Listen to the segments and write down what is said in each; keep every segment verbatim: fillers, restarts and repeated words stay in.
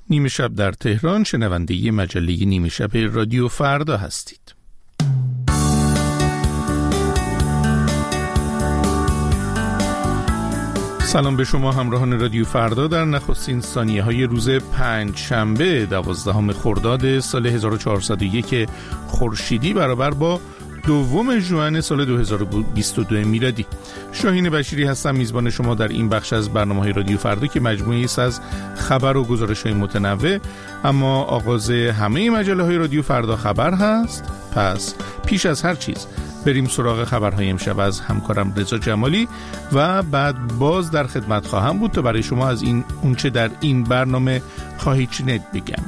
نیمه شب در تهران، شنونده مجله نیمه شب رادیو فردا هستید. سلام به شما همراهان رادیو فردا در نخستین ثانیه های روز پنج شنبه دوازدهم خرداد سال هزار و چهارصد و یک خورشیدی برابر با دوم ژوئن سال دو هزار و بیست و دو میلادی. شاهین بشیری هستم، میزبان شما در این بخش از برنامه‌های رادیو فردا که مجموعه‌ای است از خبر و گزارش‌های متنوع. اما آغاز همه مجله‌های رادیو فردا خبر هست. پس پیش از هر چیز بریم سراغ خبرهای امشب از همکارم رضا جمالی و بعد باز در خدمت خواهم بود تا برای شما از این اونچه در این برنامه خواهید شنید بگم.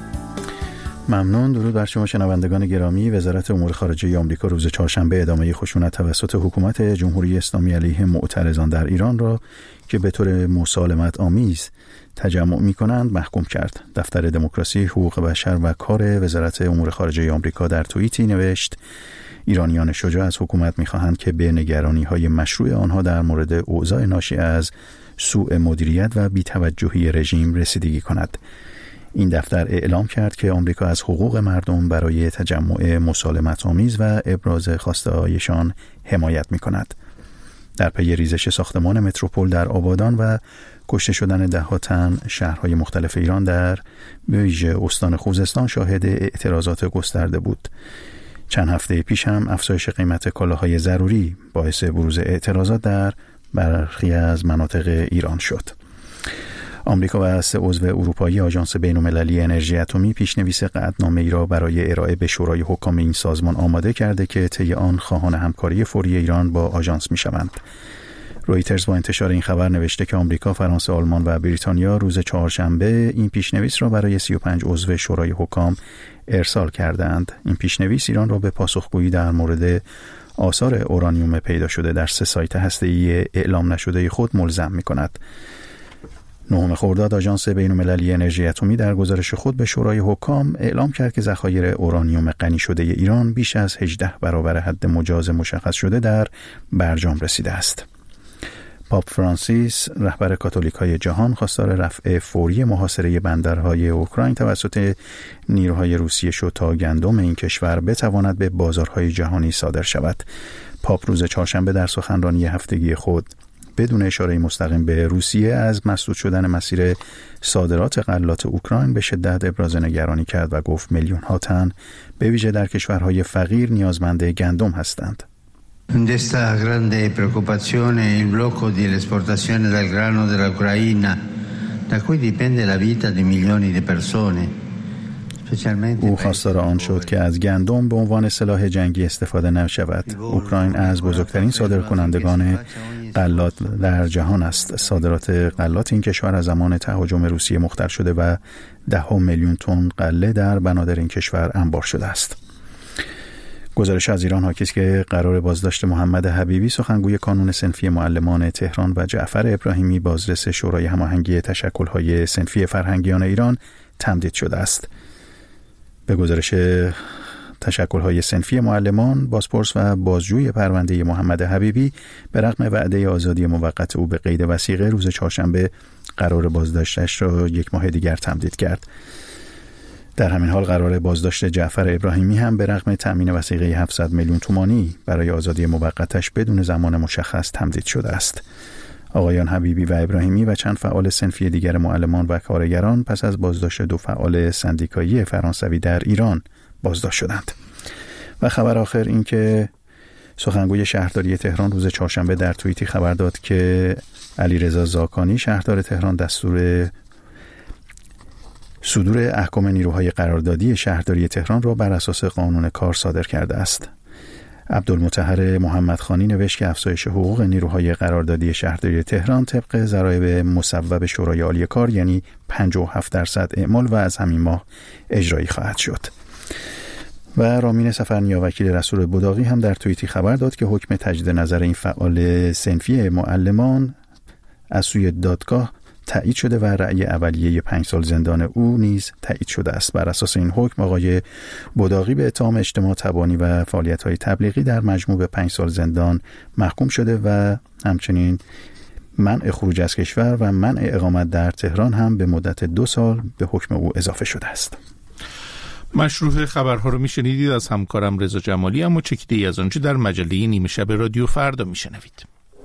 ممنون. درود بر شما شنوندگان گرامی. وزارت امور خارجه آمریکا روز چهارشنبه ادامه خشونت توسط حکومت جمهوری اسلامی علیه معترضان در ایران را که به طور مسالمت آمیز تجمع می‌کنند محکوم کرد. دفتر دموکراسی، حقوق بشر و کار وزارت امور خارجه آمریکا در توییتی نوشت: ایرانیان شجاع از حکومت می‌خواهند که به نگرانی‌های مشروع آنها در مورد اوضاع ناشی از سوء مدیریت و بی‌توجهی رژیم رسیدگی کند. این دفتر اعلام کرد که آمریکا از حقوق مردم برای تجمع مسالمت‌آمیز و ابراز خواسته‌هایشان حمایت می‌کند. در پی ریزش ساختمان متروپول در آبادان و کشته شدن ده‌ها تن، شهرهای مختلف ایران در ویژه استان خوزستان شاهد اعتراضات گسترده بود. چند هفته پیش هم افزایش قیمت کالاهای ضروری باعث بروز اعتراضات در برخی از مناطق ایران شد. آمریکا و سه عضو اروپایی آژانس بین‌المللی انرژی اتمی پیشنویس قطعنامه‌ای را برای ارائه به شورای حکام این سازمان آماده کرده که طی آن خواهان همکاری فوری ایران با آژانس می‌شوند. رویترز با انتشار این خبر نوشته که آمریکا، فرانسه، آلمان و بریتانیا روز چهارشنبه این پیشنویس را برای سی و پنج عضو شورای حکام ارسال کردند. این پیشنویس ایران را به پاسخگویی در مورد آثار اورانیوم پیدا شده در سه سایت هسته‌ای اعلام نشده خود ملزم می‌کند. نهم خرداد آژانس بین‌المللی انرژی اتمی در گزارش خود به شورای حکام اعلام کرد که ذخایر اورانیوم غنی شده ایران بیش از هجده برابر حد مجاز مشخص شده در برجام رسیده است. پاپ فرانسیس، رهبر کاتولیک‌های جهان، خواستار رفع فوری محاصره بندرهای اوکراین توسط نیروهای روسیه شد تا گندم این کشور بتواند به بازارهای جهانی صادر شود. پاپ روز چهارشنبه در سخنرانی هفتگی خود بدون اشاره مستقیم به روسیه از مسدود شدن مسیر صادرات غلات اوکراین به شدت ابراز نگرانی کرد و گفت میلیون ها تن به ویژه در کشورهای فقیر نیازمند گندم هستند. Desta grande preoccupazione il blocco dell'esportazione del grano dell'Ucraina, da cui dipende la vita di milioni di persone. او خواستار آن شد که از گندم به عنوان سلاح جنگی استفاده نشود. اوکراین از بزرگترین صادرکنندگان غلات در جهان است. صادرات غلات این کشور از زمان تهاجم روسیه مختل شده و ده ها میلیون تن غله در بنادر این کشور انبار شده است. گزارش از ایران حاکی است که قرار بازداشت محمد حبیبی، سخنگوی کانون صنفی معلمان تهران، و جعفر ابراهیمی، بازرس شورای هماهنگی تشکل‌های صنفی فرهنگیان ایران، تمدید شده است. به گزارش تشکل‌های صنفی معلمان، بازپرس و بازجوی پرونده محمد حبیبی به رغم وعده آزادی موقت او به قید وثیقه روز چهارشنبه قرار بازداشتش را یک ماه دیگر تمدید کرد. در همین حال قرار بازداشت جعفر ابراهیمی هم به رغم تأمین وثیقه هفتصد میلیون تومانی برای آزادی موقتش بدون زمان مشخص تمدید شده است. آقایان حبیبی و ابراهیمی و چند فعال صنفی دیگر معلمان و کارگران پس از بازداشت دو فعال سندیکایی فرانسوی در ایران بازداشت شدند. و خبر آخر این که سخنگوی شهرداری تهران روز چهارشنبه در توییتی خبر داد که علیرضا زاکانی، شهردار تهران، دستور صدور احکام نیروهای قراردادی شهرداری تهران را بر اساس قانون کار صادر کرده است. عبدالمطهر محمدخانی نوشت که افزایش حقوق نیروهای قراردادی شهرداری تهران طبق ضرایب مصوب شورای عالی کار یعنی پنجاه و هفت درصد اعمال و از همین ماه اجرایی خواهد شد. و رامین سفرنیا، وکیل رسول بداغی، هم در توییتی خبر داد که حکم تجدید نظر این فعال صنفی معلمان از سوی دادگاه تایید شده و رأی اولیه پنج سال زندان او نیز تایید شده است. بر اساس این حکم آقای بداغی به اتهام اجتماع تبانی و فعالیت‌های تبلیغی در مجموع به پنج سال زندان محکوم شده و همچنین منع خروج از کشور و منع اقامت در تهران هم به مدت دو سال به حکم او اضافه شده است. مشروح خبرها رو میشنیدید از همکارم رضا جمالی، اما چکیده ای از آنچه در مجله نیمه شب رادیو فردا میشنوید.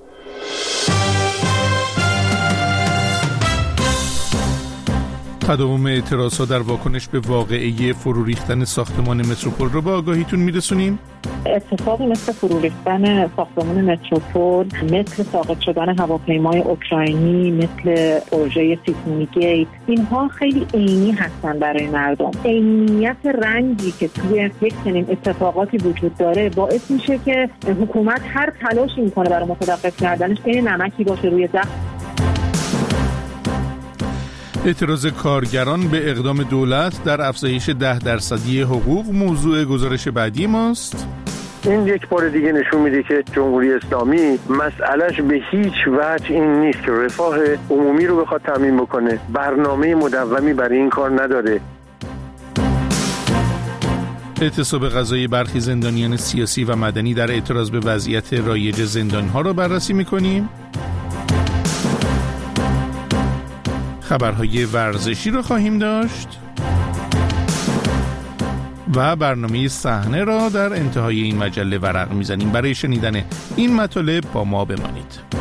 تداوم اعتراضها در واکنش به واقعه فرو ریختن ساختمان متروپول رو به آگاهیتون میرسونیم. اتفاقی مثل فرو ریختن ساختمان متروپول، مثل ساقط شدن هواپیمای اوکراینی، مثل پروژه سیسمونی گیت، اینها خیلی عینی هستن برای مردم. عینیت رنجی که توی یک چنین اتفاقاتی وجود داره باعث میشه که حکومت هر تلاشی میکنه برای متوقف کردنش این نمکی باشه روی زخم. اعتراض کارگران به اقدام دولت در افزایش ده درصدی حقوق موضوع گزارش بعدی ماست. این یک بار دیگه نشون میده که جمهوری اسلامی مسئلهش به هیچ وجه این نیست که رفاه عمومی رو بخواد تامین بکنه. برنامه مدومی برای این کار نداره. اعتصاب قضایی برخی زندانیان سیاسی و مدنی در اعتراض به وضعیت رایج زندانها را بررسی میکنیم. خبرهای ورزشی رو خواهیم داشت و برنامه صحنه را در انتهای این مجله ورق میزنیم. برای شنیدن این مطالب با ما بمانید.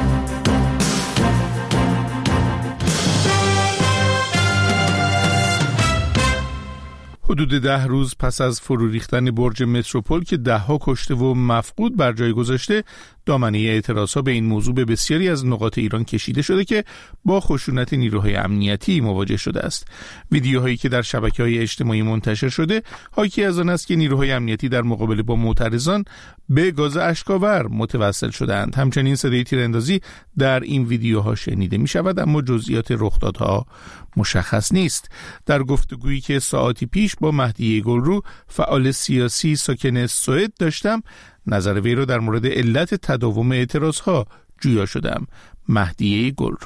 حدود ده روز پس از فرو ریختن برج متروپول که دهها کشته و مفقود بر جای گذاشته، دامنه اعتراضها به این موضوع به بسیاری از نقاط ایران کشیده شده که با خشونت نیروهای امنیتی مواجه شده است. ویدیوهایی که در شبکه‌های اجتماعی منتشر شده حاکی از آن است که نیروهای امنیتی در مقابله با معترضان به گاز اشک‌آور متوسل شدند. همچنین صدای تیراندازی در این ویدیوها شنیده می شود، اما جزئیات رخدادها مشخص نیست. در گفتگویی که ساعتی پیش با مهدی گلرو، فعال سیاسی ساکن سوئد داشتم، نظر وی را در مورد علت تداوم اعتراضها جویا شدم. مهدی گلرو: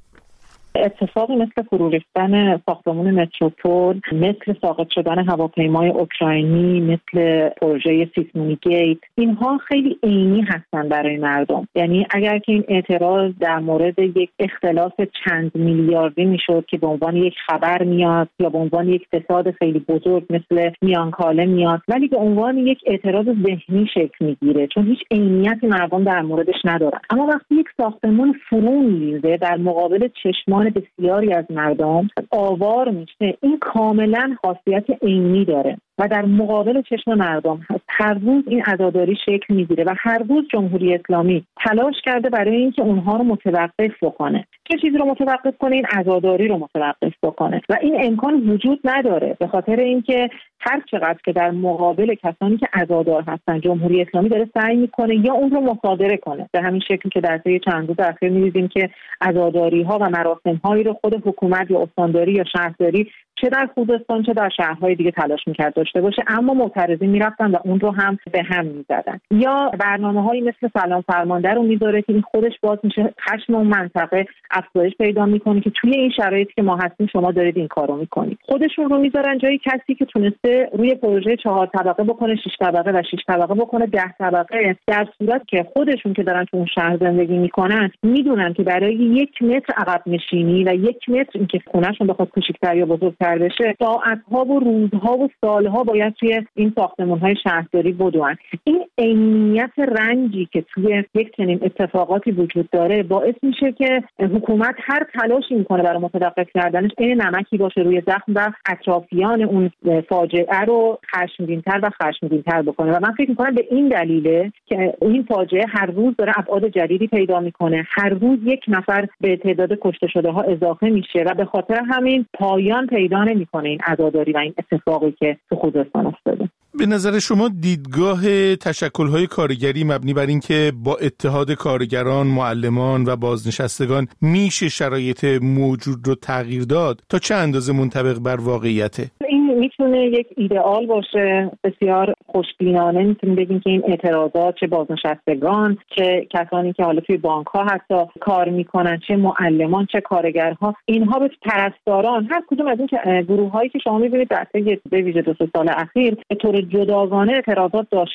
اتفاقی مثل فرو ریختن ساختمان متروپول، مثل ساقط شدن هواپیمای اوکراینی، مثل پروژه سیسمونی گیت، اینها خیلی عینی هستن برای مردم. یعنی اگر که این اعتراض در مورد یک اختلاف چند میلیاردی میشد که به عنوان یک خبر میاد یا به عنوان یک فساد خیلی بزرگ مثل میانکاله میاد، ولی به عنوان یک اعتراض ذهنی شکل میگیره چون هیچ عینیتی مردم در موردش ندارن. اما وقتی یک ساختمان فرو میریزه در مقابل چشمان بسیاری از مردم آوار میشه، این کاملا خاصیت عینی داره و در مقابل چشم مردم هست. هر روز این عزاداری شکل میگیره و هر روز جمهوری اسلامی تلاش کرده برای اینکه اونها رو متوقف بکنه. چه چیزی رو متوقف کنه؟ این عزاداری رو متوقف بکنه و این امکان وجود نداره، به خاطر اینکه هر چقدر که در مقابل کسانی که عزادار هستن جمهوری اسلامی داره سعی میکنه یا اون رو مصادره کنه، به همین شکلی که در طی چند روز اخیر می‌دیدیم که عزاداری ها و مراسم هایی رو خود حکومت یا استانداری یا شهرداری چه در خوزستان چه در شهرهای دیگه تلاش میکرد داشته باشه، اما معترضین میرفتن و اون رو هم به هم میزدن. یا برنامه‌هایی مثل سلام فرمانده رو میذاره که این خودش باز میشه خشم اون منطقه افزایش پیدا میکنه که توی این شرایطی که ما هستیم شما دارید این کارو میکنید. خودشون رو میذارن جای کسی که تونسته روی پروژه چهار طبقه بکنه، شش طبقه و شش طبقه بکنه، ده طبقه، در صورت که خودشون که دارن تو اون شهر زندگی میکنن میدونن که برای یک متر عقب نشینی و یک متر اینکه خونه‌شون بخواد کوچیک‌تر یا بزرگتر بشه ساعت‌ها و روزها و سالها باید توی این ساختمان‌های شهرداری بدوئن. این عینیت رنجی که توی یک چنین اتفاقاتی وجود داره باعث میشه که حکومت هر تلاشی میکنه برای متوقف کردنش این نمکی باشه روی زخم و اطرافیان اون فاجعه رو خشمگین‌تر و خشمگین‌تر بکنه. و من فکر می‌کنم به این دلیله که این فاجعه هر روز داره ابعاد جدیدی پیدا میکنه، هر روز یک نفر به تعداد کشته شده ها اضافه میشه و به خاطر همین پایان پیدا نمیکنه این عزاداری و این اتفاقی که تو خوزستان افتاده. به نظر شما دیدگاه تشکل‌های کارگری مبنی بر این که با اتحاد کارگران، معلمان و بازنشستگان میشه شرایط موجود رو تغییر داد تا چه اندازه منطبق بر واقعیته؟ این میتونه یک ایدئال باشه، بسیار خوشبینانه میتونیم بگیم که این اعتراضات، چه بازنشستگان، چه کسانی که حالا توی بانک‌ها حتی کار میکنن، چه معلمان، چه کارگرها، اینها به پرستاران هر کدوم از این گروه‌هایی که شما میبینید در طی به ویژه دو سه سال اخیر به طور جداگانه اعتراضات داشتن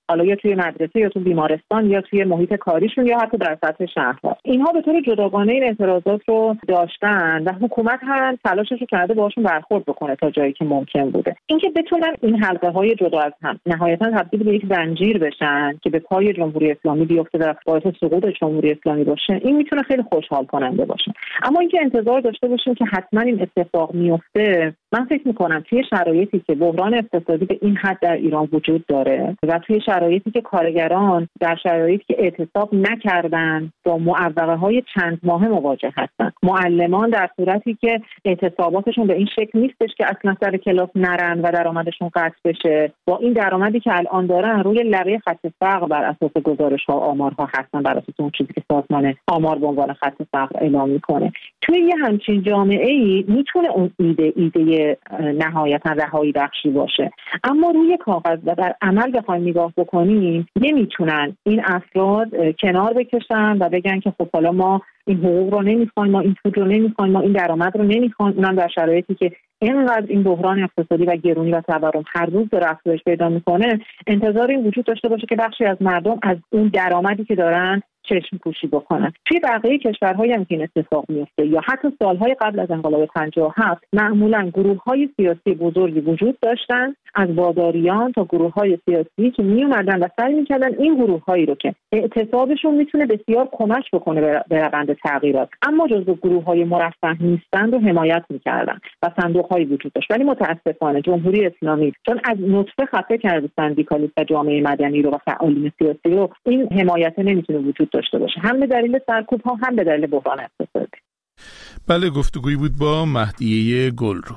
حالا یا توی مدرسه یا توی بیمارستان یا توی محیط کاریشون یا حتی در سطح شهرها. اینها به طور جداگانه این اعتراضات رو داشتن و حکومت هم تلاشش رو کرده باهاشون برخورد بکنه تا جایی که ممکن بوده. اینکه بتونن این حلقه های جدا از هم نهایتا تبدیل به یک زنجیر بشن که به پای جمهوری اسلامی بیفته و باعث سقوط جمهوری اسلامی باشه، این میتونه خیلی خوشحال کننده باشه. اما اینکه انتظار داشته باشیم که حتما این اتفاق میفته، من فکر میکنم توی شرایطی که بحران اقتصادی به این حد در ایران وجود داره و توی شرایطی که کارگران در شرایطی که اعتصاب نکردن با معوقه های چند ماهه مواجه هستن، معلمان در صورتی که اعتصاباتشون به این شکل نیستش که اصلا سر کلاس نرن و درآمدشون قطع بشه، با این درآمدی که الان دارن روی لبه خط فقر بر اساس گزارش‌ها و آمارها هستن، بر اساس اون چیزی که سازمان آمار به عنوان خط فقر اعلام میکنه. توی یه همچین جامعه‌ای میتونه اون ایده ایده نهایتا رهایی بخشی باشه، اما روی کاغذ و در عمل بخوایم نگاه بکنیم نمیتونن این افراد کنار بکشن و بگن که خب حالا ما این حقوق رو نمیخوایم، ما این پول رو نمیخوایم، ما این درآمد رو نمیخوایم، اونم در شرایطی که اینقدر این بحران اقتصادی و گرونی و تورم هر روز داره افزایش پیدا میکنه، انتظار این وجود داشته باشه که بخشی از مردم از اون درآمدی که دارن چشم پوشی بکنن. توی بقیه کشورهای هم که این اتفاق میفته یا حتی سالهای قبل از انقلاب پنجاه و هفت معمولا گروه‌های سیاسی بزرگی وجود داشتن، از باداریان تا گروه‌های سیاسی که می اومدن و سعی می‌کردن این گروه‌هایی رو که اعتصابشون میتونه بسیار کمک بکنه به روند تغییرات، اما جزو گروه‌های مرفه نیستند رو حمایت می‌کردن و صندوق‌هایی وجود داشت. ولی متأسفانه جمهوری اسلامی چون از نطفه خفه کرده سندیکالیست و جامعه مدنی رو و فعالین سیاسی رو، این حمایت نمیتونه وجود داشته باشه، هم به دلیل سرکوب‌ها هم به دلیل بحران اقتصادی. بله، گفتگویی بود با مهدیه گلرو.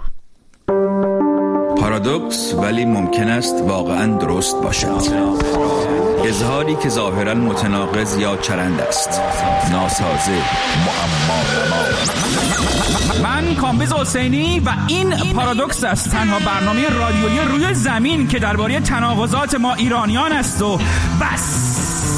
پارادوکس ولی ممکن است واقعا درست باشد. اظهاری که ظاهرا متناقض یا چرند است، ناسازه، معما. من کامبیز حسینی و این پارادوکس است، تنها برنامه رادیویی روی زمین که درباره تناقضات ما ایرانیان است و بس.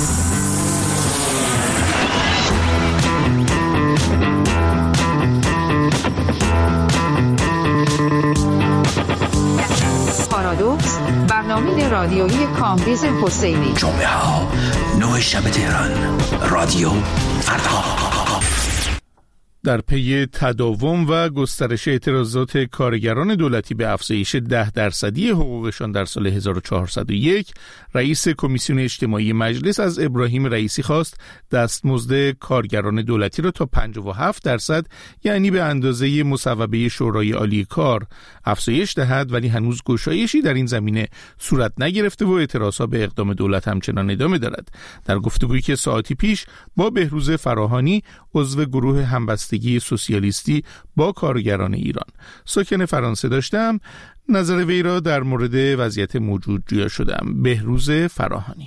پارادوکس، برنامه رادیویی کامبیز حسینی. جمعه ها نه شب تهران، رادیو فردا. در پی تداوم و گسترش اعتراضات کارگران دولتی به افزایش ده درصدی حقوقشان در سال هزار و چهارصد و یک، رئیس کمیسیون اجتماعی مجلس از ابراهیم رئیسی خواست دستمزد کارگران دولتی را تا پنجاه و هفت درصد، یعنی به اندازه مصوبه شورای عالی کار، افزایش دهد، ولی هنوز گشایشی در این زمینه صورت نگرفته و اعتراضها به اقدام دولت همچنان ادامه دارد. در گفتگویی که ساعتی پیش با بهروز فراهانی، عضو گروه همبستگی سوسیالیستی با کارگران ایران ساکن فرانسه داشتم، نظر وی را در مورد وضعیت موجود جویا شدم. بهروز فراهانی: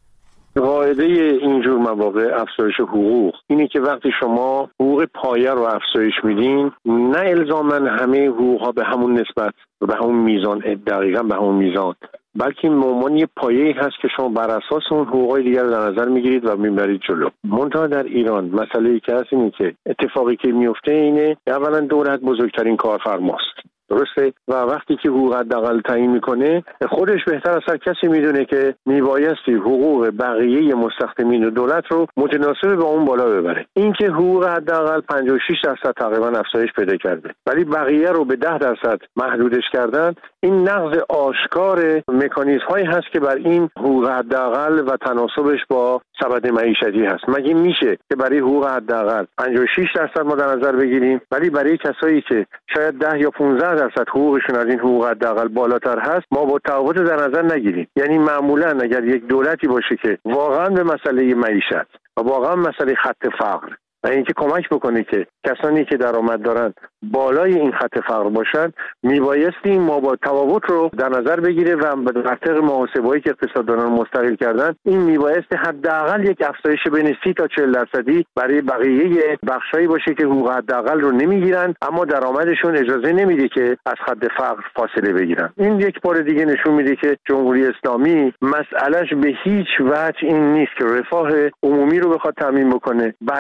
قاعده اینجور مواقع افزایش حقوق اینه که وقتی شما حقوق پایه رو افزایش میدین، نه الزاماً همه حقوق ها به همون نسبت و به همون میزان، دقیقاً به همون میزان، بلکه مومان یه پایه‌ای هست که شما بر اساس اون حقوقای دیگر رو در نظر میگیرید و میبرید جلو. منتها در ایران مسئله‌ای که هست اینه که اتفاقی که میفته اینه اولا دولت بزرگترین کارفرماست، درسته؟ و وقتی که حقوق حداقل تعیین میکنه، خودش بهتر از هر کسی میدونه که میبایستی حقوق بقیه مستخدمین دولت رو متناسب با اون بالا ببره. این که حقوق حداقل پنجاه و شش درصد تقریبا افزایش پیدا کرده ولی بقیه رو به ده درصد محدودش کردن، این نقض آشکار مکانیزم هایی هست که بر این حقوق حداقل و تناسبش با سبد معیشتی هست. مگه میشه که برای حقوق حداقل پنجاه و شش درصد ما در نظر بگیریم ولی برای کسایی که شاید ده یا پانزده درصد حقوقشون از این حقوق حداقل بالاتر هست ما با تفاوت در نظر نگیریم؟ یعنی معمولا اگر یک دولتی باشه که واقعا به مسئله معیشت و واقعا مسئله خط فقر و اینکه کمک بکنه که کسانی که درآمد دارن بالای این خط فقر باشن، میبایستی ما با تفاوت رو در نظر بگیره و در طبق محاسبه‌ای که اقتصاددانان مستقل کردن، این میبایستی حداقل یک افزایش بین سی تا چهل درصدی برای بقیه بخشایی باشه که حقوق حداقل رو نمیگیرن اما درآمدشون اجازه نمیده که از خط فقر فاصله بگیرن. این یک بار دیگه نشون میده که جمهوری اسلامی مسئلهش به هیچ وجه این نیست که رفاه عمومی رو بخواد تامین بکنه، برنامه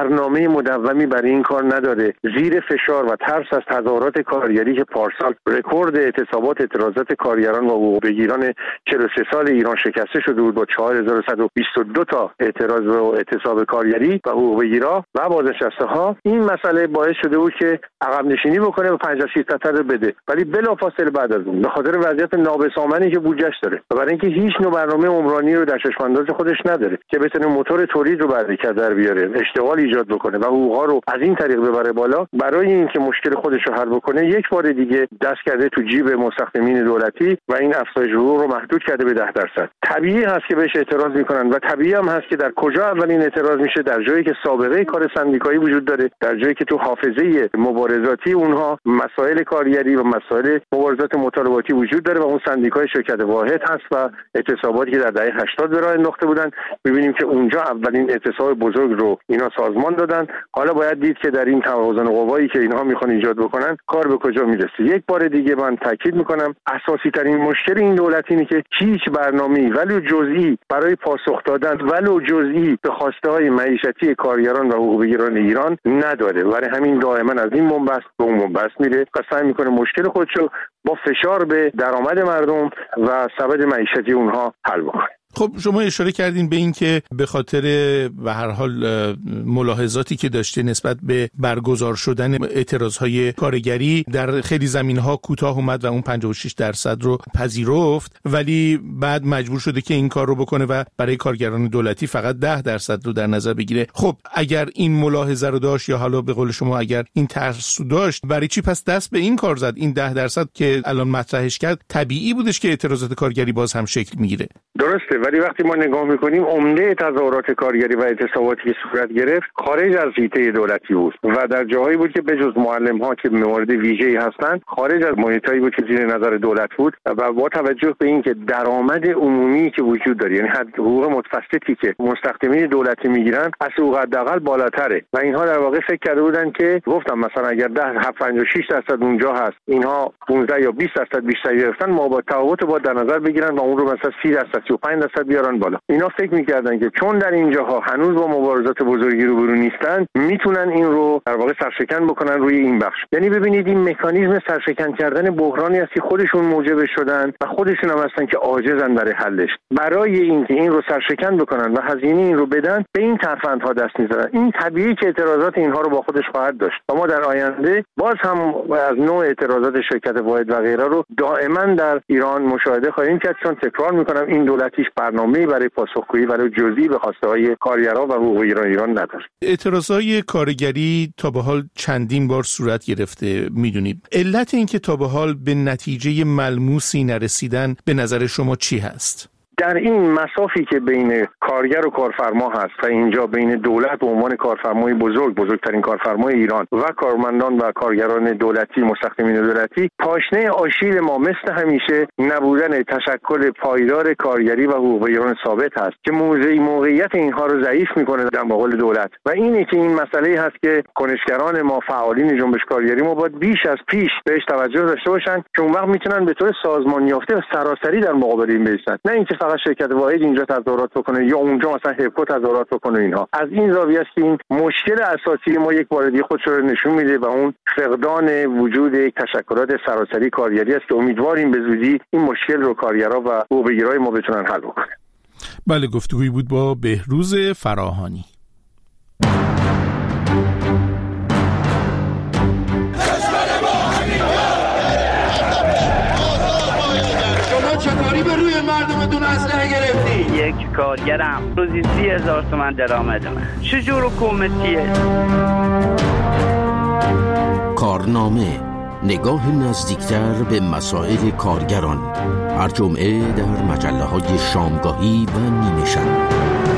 مدومی برای این کار نداره. زیر فشار و ترس از تظاهرات کارگری که پارسال رکورد اعتصابات اعتراضات کارگران و حقوق بگیران چهل و سه سال ایران شکسته شده بود با چهار هزار و صد و بیست و دو تا اعتراض و اعتصاب کارگری و حقوق بگیرا و بازنشسته ها، این مسئله باعث شده بود که عقب نشینی بکنه و پنجاه و شش درصد رو بده، ولی بلافاصله بعد از اون به خاطر وضعیت نابسامانی که بودجهش داره و برای اینکه هیچ نوع برنامه عمرانی رو در چشم‌انداز خودش نداره که بتونه موتور تولید رو برکت در بیاره، اشتغال ایجاد بکنه و حقوق‌ها رو از این طریق ببره بالا، برای اینکه مشکل خودش رو حل بکنه یک بار دیگه دست کرده تو جیب مستخدمین دولتی و این افزایش حقوق رو محدود کرده به ده درصد. طبیعی هست که بهش اعتراض میکنن و طبیعی هم هست که در کجا اولین اعتراض میشه؟ در جایی که سابقه کار سندیکایی وجود داره، در جایی که تو حافظه مبارزاتی اونها مسائل کارگری و مسائل مبارزات مطالباتی وجود داره و اون سندیکای شرکت واحد هست و اعتصاباتی که در دهه هشتاد به راه انداخته بودن، میبینیم که اونجا اولین اعتصاب بزرگ رو اینا سازمان دادن. حالا باید دید که در این توازن قوایی که اینها میخوان ایجاد بکنن کار به کجا میرسه. یک بار دیگه من تاکید میکنم اساسی ترین مشکل این دولت اینه که هیچ برنامه‌ای ولو جزئی برای پاسخ دادن ولو جزئی به خواسته‌های معیشتی کارگران و حقوق بگیران ایران نداره. برای همین دائما از این بنبست به اون بنبست میره و سعی میکنه مشکل خودشو با فشار به درآمد مردم و سبد معیشتی اونها حل بکنه. خب شما اشاره کردین به این که به خاطر به هر حال ملاحظاتی که داشته نسبت به برگزار شدن اعتراضهای کارگری در خیلی زمینها کوتاه اومد و اون پنجاه و شش درصد رو پذیرفت، ولی بعد مجبور شده که این کار رو بکنه و برای کارگران دولتی فقط ده درصد رو در نظر بگیره. خب اگر این ملاحظه رو داشت یا حالا به قول شما اگر این ترس داشت، برای چی پس دست به این کار زد؟ این ده درصد که الان مطرحش کرد طبیعی بودش که اعتراضات کارگری باز هم شکل میگیره. درسته، ولی وقتی ما نگاه میکنیم عمده تظاهرات کارگری و اعتصاباتی که صورت گرفت خارج از حیطه دولتی بود و در جاهایی بود که بجز معلم ها که مورد ویژه‌ای هستند خارج از محیطایی بود که زیر نظر دولت بود و با توجه به اینکه درآمد عمومی که وجود داره، یعنی حقوق متوسطی که مستخدمین دولتی میگیرن از حقوق حداقل بالاتره و اینها در واقع فکر کرده بودن که گفتم مثلا اگر ده پنجاه و شش درصد اونجا هست اینها پانزده یا بیست درصد بیشتر گرفتن، ما با تفاوت با در نظر بگیرن و اون رو مثلا سی درصد سی و پنج درصد بیارن بالا. اینا فکر میکردن که چون در اینجاها هنوز با مبارزات بزرگی روبرو نیستن میتونن این رو در واقع سرشکن بکنن روی این بخش. یعنی ببینید این مکانیزم سرشکن کردن بحرانی است که خودشون موجب شدن و خودشون هم هستن که عاجزن برای حلش. برای اینکه این رو سرشکن بکنن و هزینه این رو بدن به این ترفندها دست میذارن. این طبیعی که اعتراضات اینها رو با خودش خواهد داشت و ما در آینده باز هم از نوع اعتراضات شرکت واحد و غیره رو دائما در ایران مشاهده خواهیم کرد، چون تکرار میکنم این دولت هیچ برنامه‌ای برای پاسخگویی برای جزئی به خواسته‌های کارگران و حقوق ایران ایران نداره. اعتراضهای کارگری تا به حال چندین بار صورت گرفته، میدونید. علت این که تا به حال به نتیجه ملموسی نرسیدن به نظر شما چی هست؟ در این مسافی که بین کارگر و کارفرما هست و اینجا بین دولت به عنوان کارفرمای بزرگ، بزرگترین کارفرمای ایران و کارمندان و کارگران دولتی، مستخدمین دولتی، پاشنه آشیل ما مثل همیشه نبودن تشکل پایدار کارگری و حقوق ایران ثابت هست که موضعی موقعیت اینها رو ضعیف میکنه در مقابل دولت و اینه که این مسئله هست که کنشگران ما، فعالین جنبش کارگری ما باید بیش از پیش بهش توجه داشته باشن که اون وقت میتونن به طور سازمان یافته و سراسری در مقابل این بیستن، نه اینکه شرکت واحد اینجا تظاهرات بکنه یا اونجا مثلا هپکو تظاهرات بکنه. اینها از این زاویه است که این مشکل اساسی ما یک بار دیگه خودش رو نشون میده و اون فقدان وجود یک تشکلات سراسری کارگری است که امیدواریم به زودی این مشکل رو کارگرها و حقوق بگیرای ما بتونن حل بکنن. بله، گفتگویی بود با بهروز فراهانی. چطوری به روی مردمتون اسلحه گرفتی؟ یک کارگرم روزی سی هزار تومن درآمدمه. چجور حکومتیه؟ کارنامه، نگاه نزدیکتر به مسائل کارگران، هر جمعه در مجله های شامگاهی و نیمه شب.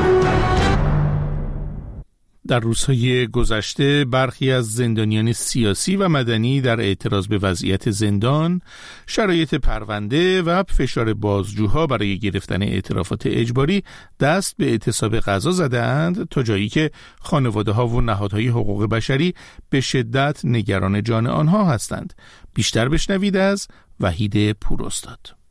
در روزهای گذشته برخی از زندانیان سیاسی و مدنی در اعتراض به وضعیت زندان، شرایط پرونده و فشار بازجوها برای گرفتن اعترافات اجباری دست به اعتصاب قضا زدند، تا جایی که خانواده‌ها و نهادهای حقوق بشری به شدت نگران جان آنها هستند. بیشتر بشنوید از وحید پوراستاد.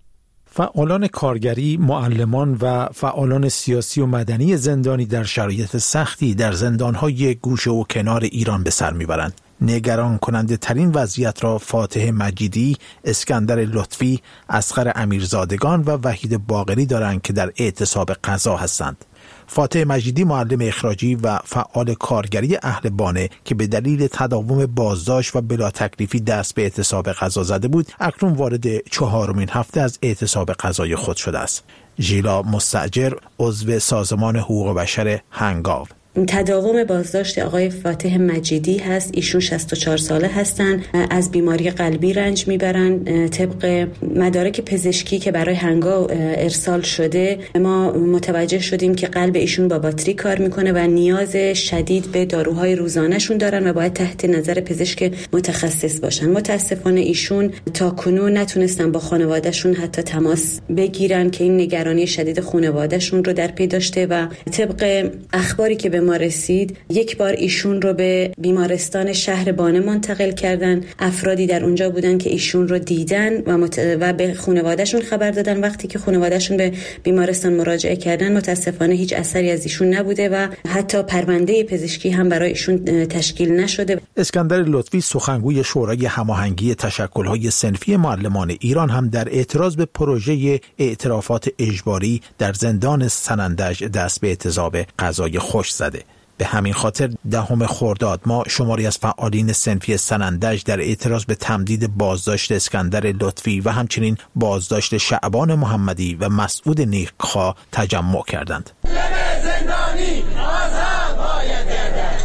فعالان کارگری، معلمان و فعالان سیاسی و مدنی زندانی در شرایط سختی در زندانهای گوشه و کنار ایران به سر میبرند. نگران کننده ترین وضعیت را فاتح مجیدی، اسکندر لطفی، اصغر امیرزادگان و وحید باقری دارند که در اعتصاب غذا هستند. فاتح مجیدی معلم اخراجی و فعال کارگری اهل بانه که به دلیل تداوم بازداشت و بلا تکلیفی دست به اعتصاب غذا زده بود، اکنون وارد چهارمین هفته از اعتصاب غذای خود شده است. ژیلا مستاجر، عضو سازمان حقوق بشر هنگاو: تداوم بازداشت آقای فاتح مجیدی هست. ایشون شصت و چهار ساله هستن، از بیماری قلبی رنج میبرن. طبق مدارک پزشکی که برای هنگاو ارسال شده ما متوجه شدیم که قلب ایشون با باتری کار میکنه و نیاز شدید به داروهای روزانهشون دارن و باید تحت نظر پزشک متخصص باشن. متاسفانه ایشون تا کنون نتونستن با خانوادهشون حتی تماس بگیرن که این نگرانی شدید خانوادهشون رو در پی داشته و طبق اخباری که به ما رسید یک بار ایشون رو به بیمارستان شهر بانه منتقل کردن. افرادی در اونجا بودن که ایشون رو دیدن و, مت... و به خانوادهشون خبر دادن. وقتی که خانوادهشون به بیمارستان مراجعه کردن متاسفانه هیچ اثری از ایشون نبوده و حتی پرونده پزشکی هم برای ایشون تشکیل نشده. اسکندر لطفی، سخنگوی شورای هماهنگی تشکل‌های صنفی معلمان ایران، هم در اعتراض به پروژه اعترافات اجباری در زندان سنندج دست به اعتصاب غذای خوش زده. به همین خاطر دهم خرداد ما شماری از فعالین صنفی سنندج در اعتراض به تمدید بازداشت اسکندر لطفی و همچنین بازداشت شعبان محمدی و مسعود نیکخواه تجمع کردند. زندانی آزاد باید گردد.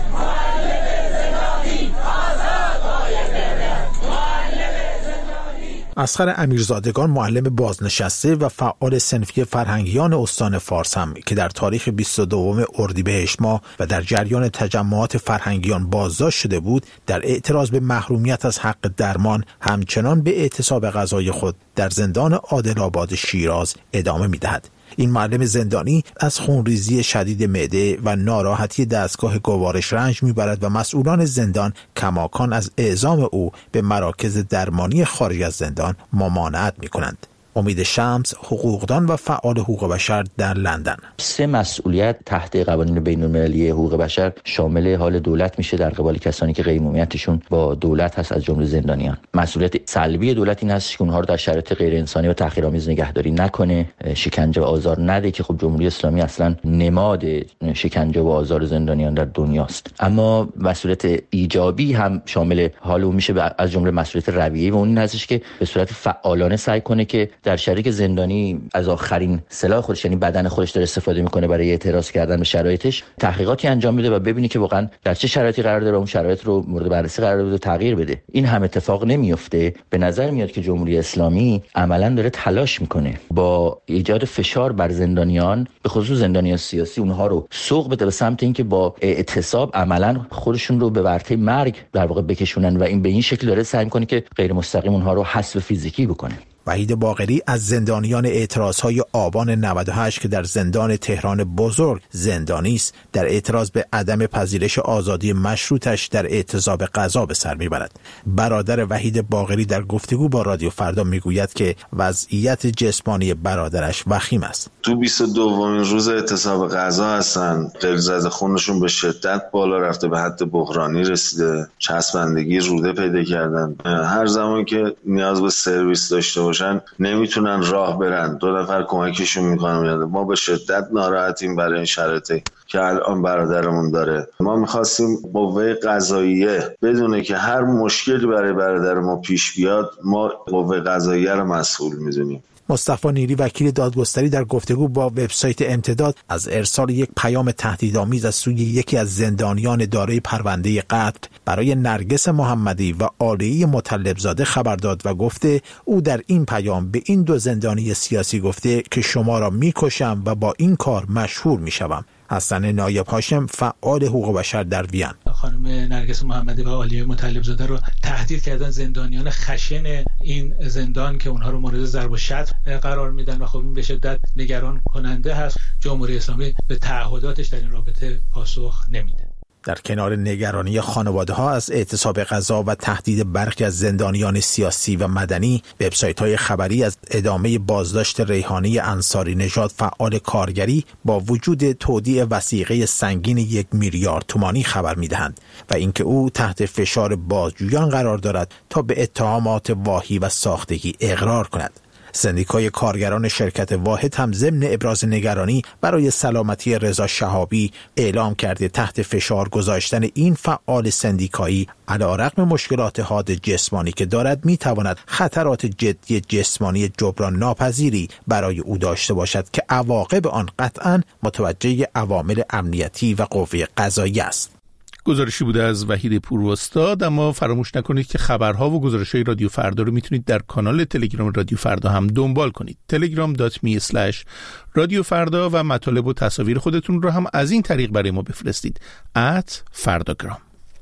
اصغر امیرزادگان، معلم بازنشسته و فعال صنفی فرهنگیان استان فارس، هم که در تاریخ بیست و دوم اردیبهشت ماه و در جریان تجمعات فرهنگیان بازداشت شده بود، در اعتراض به محرومیت از حق درمان همچنان به اعتصاب غذای خود در زندان عادل‌آباد شیراز ادامه می‌دهد. این معلم زندانی از خونریزی شدید معده و ناراحتی دستگاه گوارش رنج میبرد و مسئولان زندان کماکان از اعزام او به مراکز درمانی خارج از زندان ممانعت میکنند. امید شمس، حقوقدان و فعال حقوق بشر در لندن: سه مسئولیت تحت قوانین بین‌المللی حقوق بشر شامل حال دولت میشه در قبال کسانی که قیمومیتشون با دولت هست، از جمله زندانیان. مسئولیت سلبی دولت این هست که اونها رو در شرایط غیر انسانی و تحقیرآمیز نگهداری نکنه، شکنجه و آزار نده که خب جمهوری اسلامی اصلا نماد شکنجه و آزار زندانیان در دنیاست. اما مسئولیت ایجابی هم شامل حال اون میشه، از جمله مسئولیت رویه‌ای و اون هستش که به صورت فعالانه سعی کنه که در شرایطی که زندانی از آخرین سلاح خودش یعنی بدن خودش داره استفاده میکنه برای اعتراض کردن به شرایطش، تحقیقاتی انجام میده و ببینی که واقعا در چه شرایطی قرار داره و اون شرایط رو مورد بررسی قرار بده و تغییر بده. این هم اتفاق نمیفته. به نظر میاد که جمهوری اسلامی عملاً داره تلاش میکنه با ایجاد فشار بر زندانیان، به خصوص زندانیان سیاسی، اونها رو سوق بده به سمت اینکه با اعتصاب عملاً خودشون رو به ورطه مرگ در واقع بکشونن و این به این شکل داره سعی میکنه که غیر مستقیم اونها رو حذف فیزیکی بکنه. وحید باقری از زندانیان اعتراضهای آبان نود و هشت که در زندان تهران بزرگ زندانی است، در اعتراض به عدم پذیرش آزادی مشروطش در اعتصاب غذا به سر میبرد. برادر وحید باقری در گفتگو با رادیو فردا میگوید که وضعیت جسمانی برادرش وخیم است. تو بیست و دومین روز اعتصاب غذا هستن، غلیظ خونشون به شدت بالا رفته، به حد بحرانی رسیده، چسبندگی روده پیدا کردن. هر زمان که نیاز به سرویس داشته باشن نمیتونن راه برن، دو نفر کمکشون میکنن. ما به شدت ناراحتیم برای این شرایطی که الان برادرمون داره. ما میخواستیم قوه قضاییه بدونه که هر مشکلی برای برادر ما پیش بیاد ما قوه قضاییه رو مسئول میدونیم. مصطفی نیری، وکیل دادگستری، در گفتگو با وبسایت امتداد از ارسال یک پیام تهدیدآمیز از سوی یکی از زندانیان دارای پرونده قتل برای نرگس محمدی و عالیه مطلبزاده خبر داد و گفته او در این پیام به این دو زندانی سیاسی گفته که شما را میکشم و با این کار مشهور میشوم. حسن نایب هاشم، فعال حقوق بشر در وین: خانم نرگس محمدی و عالیه مطلبزاده رو تهدید کردن زندانیان خشن این زندان که اونها رو مورد ضرب و شتم قرار میدن و خب این به شدت نگران کننده هست. جمهوری اسلامی به تعهداتش در این رابطه پاسخ نمیده. در کنار نگرانی خانواده‌ها از اعتصاب غذا و تهدید برخی از زندانیان سیاسی و مدنی، وبسایت‌های خبری از ادامه بازداشت ریحانه انصاری نژاد فعال کارگری با وجود تودیع وثیقه سنگین یک میلیارد تومانی خبر می‌دهند و اینکه او تحت فشار بازجویان قرار دارد تا به اتهامات واهی و ساختگی اقرار کند. سندیکای کارگران شرکت واحد هم ضمن ابراز نگرانی برای سلامتی رضا شهابی اعلام کرده تحت فشار گذاشتن این فعال سندیکایی علیرغم مشکلات حاد جسمانی که دارد میتواند خطرات جدی جسمانی جبران ناپذیری برای او داشته باشد که عواقب آن قطعاً متوجه عوامل امنیتی و قوه قضاییه است. گزارشی بوده از وحید پوراستاد. اما فراموش نکنید که خبرها و گزارش‌های رادیو فردا رو میتونید در کانال تلگرام رادیو فردا هم دنبال کنید. تلگرام دات می اسلش رادیو فردا و مطالب و تصاویر خودتون رو هم از این طریق برای ما بفرستید. ات فرداگرام.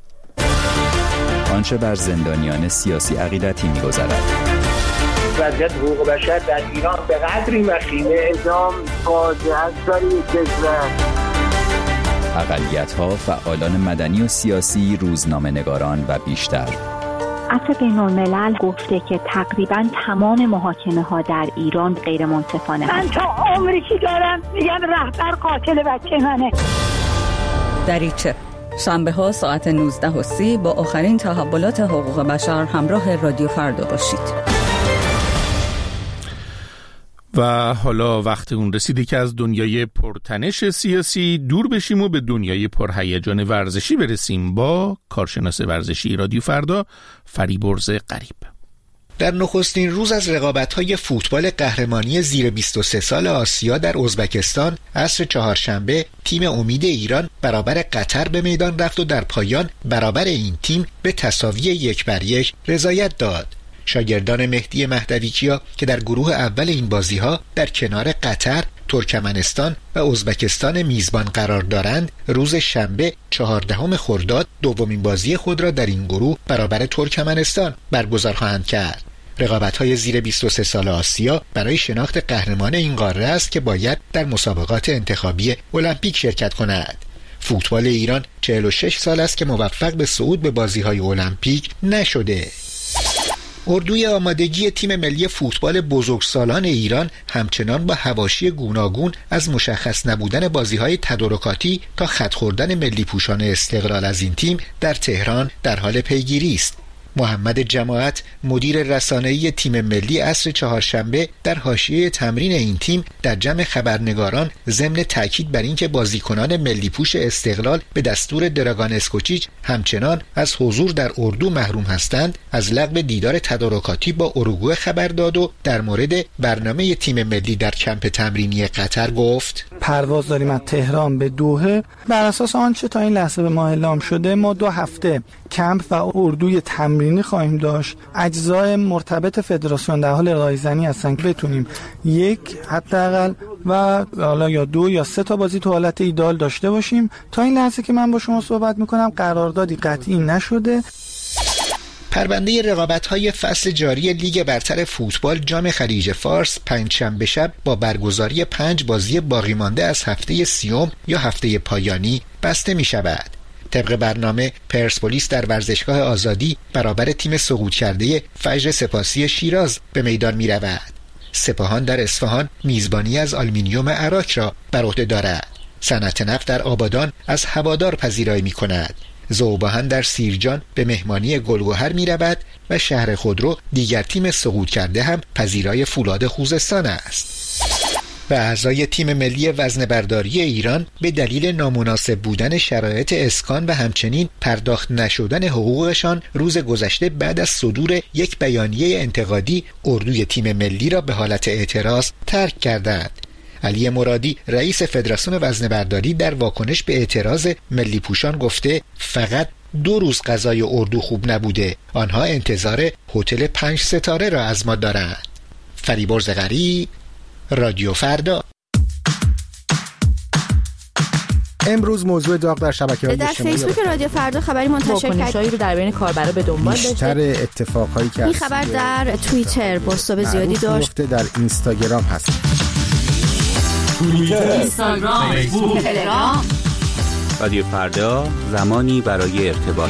آنچه بر زندانیان سیاسی عقیدتی می‌گذرد. وضعیت حقوق بشر در ایران به قدری وخیمه، اعدام فاجعه است برای کشور. اقلیت‌ها، فعالان مدنی و سیاسی، روزنامه‌نگاران و بیشتر. عفو بین‌الملل گفته که تقریباً تمام محاکمه‌ها در ایران غیر منصفانه من تا عمری که دارم میگم رهبر قاتل بچه منه. دریچه شنبه‌ها ساعت نوزده و سی با آخرین تحولات حقوق بشر همراه رادیو فردا باشید. و حالا وقت اون رسیده که از دنیای پرتنش سیاسی دور بشیم و به دنیای پرهیجان ورزشی برسیم با کارشناس ورزشی رادیو فردا فریبرز غریب. در نخستین روز از رقابت‌های فوتبال قهرمانی زیر بیست و سه سال آسیا در ازبکستان عصر چهارشنبه تیم امید ایران برابر قطر به میدان رفت و در پایان برابر این تیم به تساوی یک بر یک رضایت داد. شاگردان مهدی مهدویچیا که در گروه اول این بازی‌ها در کنار قطر، ترکمنستان و ازبکستان میزبان قرار دارند، روز شنبه چهاردهم خرداد دومین بازی خود را در این گروه برابر ترکمنستان برگزار خواهند کرد. رقابت‌های زیر بیست و سه سال آسیا برای شناخت قهرمان این قاره است که باید در مسابقات انتخابی المپیک شرکت کند. فوتبال ایران چهل و شش سال است که موفق به صعود به بازی‌های المپیک نشده. اردوی آمادگی تیم ملی فوتبال بزرگسالان ایران همچنان با حواشی گوناگون از مشخص نبودن بازی‌های تدارکاتی تا خط خوردن ملی پوشان استقلال از این تیم در تهران در حال پیگیری است. محمد جماعت مدیر رسانه‌ای تیم ملی عصر چهارشنبه در حاشیه تمرین این تیم در جمع خبرنگاران ضمن تاکید بر اینکه بازیکنان ملی پوش استقلال به دستور دراگان اسکوچیچ همچنان از حضور در اردو محروم هستند از لغو دیدار تدارکاتی با اروگوئه خبر داد و در مورد برنامه تیم ملی در کمپ تمرینی قطر گفت: پرواز داریم از تهران به دوحه. بر اساس آنچه تا این لحظه به ما اعلام شده ما دو هفته کمپ و اردوی تمرینی خواهیم داشت. اجزای مرتبط فدراسیون در حال رایزنی هستن که بتونیم یک حداقل و حالا یا دو یا سه تا بازی تو حالت ایدال داشته باشیم. تا این لحظه که من با شما صحبت میکنم قراردادی قطعی نشده. پرونده رقابت‌های فصل جاری لیگ برتر فوتبال جام خلیج فارس پنجشنبه شب با برگزاری پنج بازی باقی مانده از هفته سیوم یا هفته پایانی بسته می‌شود. طبق برنامه پرسپولیس در ورزشگاه آزادی برابر تیم سقوط کرده فجر سپاسی شیراز به میدان می رود. سپاهان در اصفهان میزبانی از آلومینیوم عراق را بر عهده دارد. صنعت نفت در آبادان از هوادار پذیرایی می کند. ذوباهن در سیرجان به مهمانی گلگهر می رود و شهر خودرو دیگر تیم سقوط کرده هم پذیرای فولاد خوزستان است. و اعضای تیم ملی وزنه‌برداری ایران به دلیل نامناسب بودن شرایط اسکان و همچنین پرداخت نشدن حقوقشان روز گذشته بعد از صدور یک بیانیه انتقادی اردوی تیم ملی را به حالت اعتراض ترک کردند. علی مرادی رئیس فدراسیون وزنه‌برداری در واکنش به اعتراض ملی پوشان گفته فقط دو روز غذای اردو خوب نبوده، آنها انتظار هتل پنج ستاره را از ما دارند. فریبرز غریب، رادیو فردا. امروز موضوع داغ در شبکه‌های اجتماعی در فیسبوک رادیو فردا خبری منتشر کرد واکنش‌هایی رو در بین کاربرا به دنبال داشته. بیشتر اتفاقایی که این خبر در توییتر بازتاب زیادی داشت. در اینستاگرام هست. توییتر، اینستاگرام، فیسبوک، تلگرام رادیو فردا، زمانی برای ارتباط.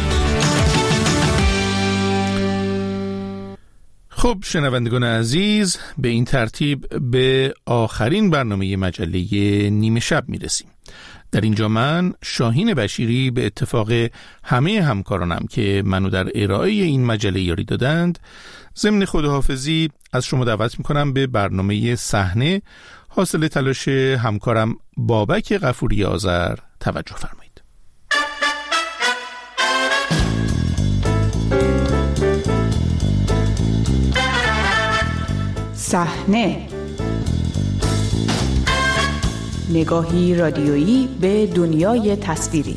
خب شنوندگان عزیز، به این ترتیب به آخرین برنامه مجله نیمه شب میرسیم. در اینجا من شاهین بشیری به اتفاق همه همکارانم که منو در ارائه این مجله یاری دادند، ضمن خداحافظی از شما دعوت میکنم به برنامه صحنه حاصل تلاش همکارم بابک غفوری آذر توجه فرمایید. صحنه، نگاهی رادیویی به دنیای تصویری.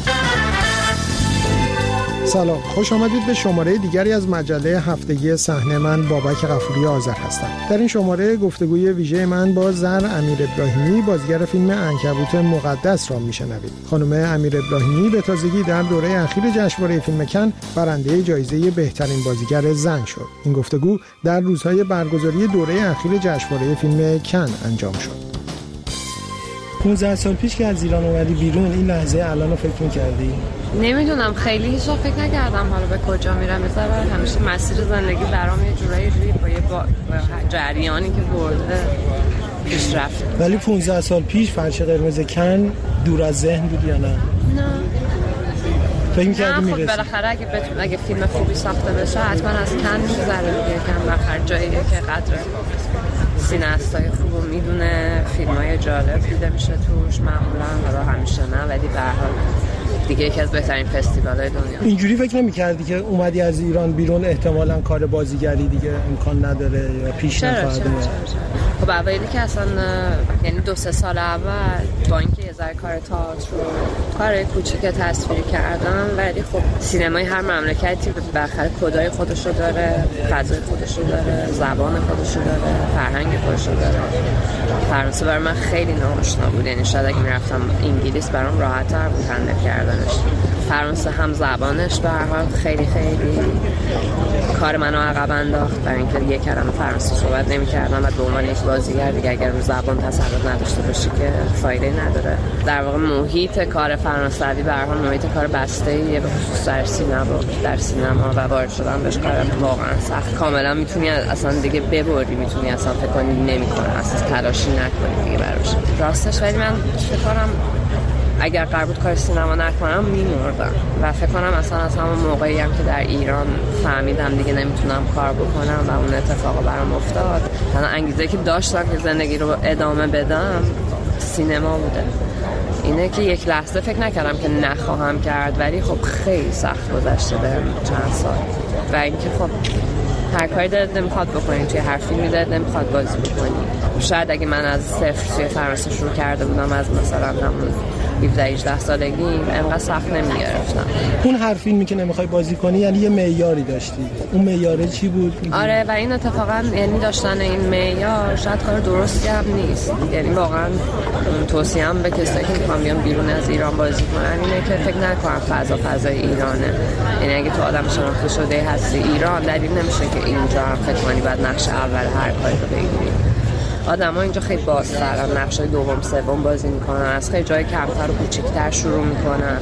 سلام، خوش آمدید به شماره دیگری از مجله هفتگی صحنه. من بابک غفوری آذر هستم. در این شماره گفتگوی ویژه من با زن امیر ابراهیمی، بازیگر فیلم عنکبوت مقدس را میشنوید. خانم امیر ابراهیمی به تازگی در دوره اخیر جشنواره فیلم کن برنده جایزه بهترین بازیگر زن شد. این گفتگو در روزهای برگزاری دوره اخیر جشنواره فیلم کن انجام شد. پانزده سال پیش که از ایران اومدی بیرون، این لحظه الان رو فکر می‌کردی؟ نمیدونم، خیلی هیچ وقت فکر نکردم حالا به کجا میرم. مثلا همیشه مسیر زندگی برام یه جورایی روی با یه با جریانی که برده پیشرفت. ولی پانزده سال پیش فرش قرمز کن دور از ذهن بود یا نه؟ نه. فکر می‌کردی میرسی؟ خب بالاخره اگه بتون اگه فیلم خوبی ساخته بشه حتما از کن می‌گذره دیگه. کن بالاخره جاییه که قدر سینه‌استای خوبو میدونه، فیلمای جالب دیده میشه توش، معمولا حالا همیشه نه ولی به هر حال دیگه یکی از بهترین فستیوال‌های دنیا. اینجوری فکر نمی‌کردی که اومدی از ایران بیرون احتمالاً کار بازیگری دیگه امکان نداره یا پیش نخواهد اومد؟ خب اولی که اصلا یعنی دو سه سال اول با اینکه یه ذره کار تئاتر رو کار کوچیک تصویری کردم، ولی خب سینمای هر مملکتی بالاخره کدای خودشو داره، فضای خودشو داره، زبان خودشو داره، فرهنگ خودشو داره. فرانسه برای من خیلی ناآشنا بود، یعنی شاید اگه میرفتم انگلیس برام راحت‌تر بود هندل کردنش. فرانسه هم زبانش به هر حال خیلی خیلی کار منو عقب انداخت، برای اینکه یک کلمه فرانسه صحبت نمی‌کردم و به عنوان یک بازیگر دیگه اگر رو زبان تسلط نداشته باشی که فایده نداره. در واقع محیط کار فرانسوی به هر حال محیط کار بسته‌ایه، به خصوص در سینما در سینما و وارد شدن بهش کار واقعا سخت. کاملا میتونی اصلا دیگه ببری، میتونی اصلا فکر کنی نمی‌کنه، اصلا تلاشی نکنی دیگه براش. راستش ولی من فکر کنم اگر قرار بود کار سینما نکنم میمردم و فکر کنم اصلا از همون موقعی هم که در ایران فهمیدم دیگه نمیتونم کار بکنم و اون اتفاق برام افتاد، تنها انگیزه که داشتم که زندگی رو ادامه بدم سینما بوده. اینه که یک لحظه فکر نکردم که نخواهم کرد، ولی خب خیلی سخت گذشته بهم چند سال و اینکه خب هر کاری دلت نمیخواد بکنی، توی هر فیلمی دلت نمیخواد بازی بکنی. شاید اگه من از صفر توی فرانسه شروع کرده بودم، از مثلا همون هفده هجده سالگی انقدر سخت نمیگرفتم. اون هر فیلمی که نمیخوای بازی کنی یعنی یه معیاری داشتی، اون معیاره چی بود؟ آره و این اتفاقا یعنی داشتن این معیار شاید کار درستی هم نیست، یعنی واقعا توصیه‌ام به کسایی که میخوان بیان بیرون از ایران بازی کنن اینه که فکر نکنن فضا فضای ایرانه. یعنی اگه تو آدم شناخته شده هستی ایران، دلیل نمیشه که اینجا هم فکر کنی بعد نقش اول هر کاری رو بگیری. آدم‌ها اینجا خیلی بازترن، نقشای دوم سوم بازی میکنن، از خیلی جای کمتر و کوچیک‌تر شروع میکنن.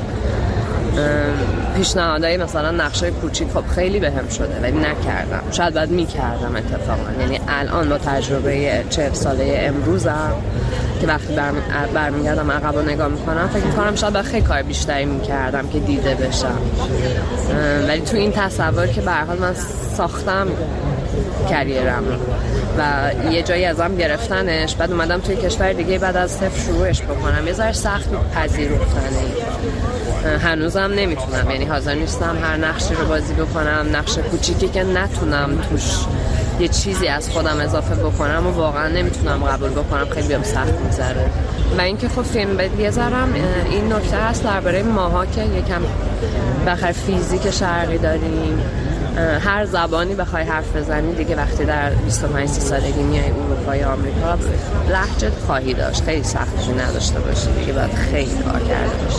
پیشنهادهای مثلا نقشای کوچیک خب خیلی بهم شده ولی نکردم، شاید بعد میکردم اتفاقا. یعنی الان با تجربه چهل ساله امروزم که وقتی برم برمیگردم عقب رو نگاه میکنم فکر میکنم شاید باید خیلی کار بیشتری میکردم که دیده بشم، ولی تو این تصور که به هر حال من ساختم کریرم و یه جایی ازم گرفتنش، بعد اومدم توی کشور دیگه بعد از صفر شروعش بکنم، یه ذره سخت پذیرفتنه. هنوزم نمیتونم، یعنی حاضر نیستم هر نقشی رو بازی بکنم، نقش کوچیکی که نتونم توش یه چیزی از خودم اضافه بکنم و واقعا نمیتونم قبول بکنم، خیلی بهم سخت می‌گذره. و اینکه خب فیلم به یه ذرم این نکته هست درباره ماها که یکم بخیر فیزیک شرقی داریم، هر زبانی بخوای حرف بزنی دیگه وقتی در بیست و پنج سالگی میای اروپا یا آمریکا لهجه خواهی داشت، خیلی سختی نداشته باشی دیگه، باید خیلی کار کرده باشی.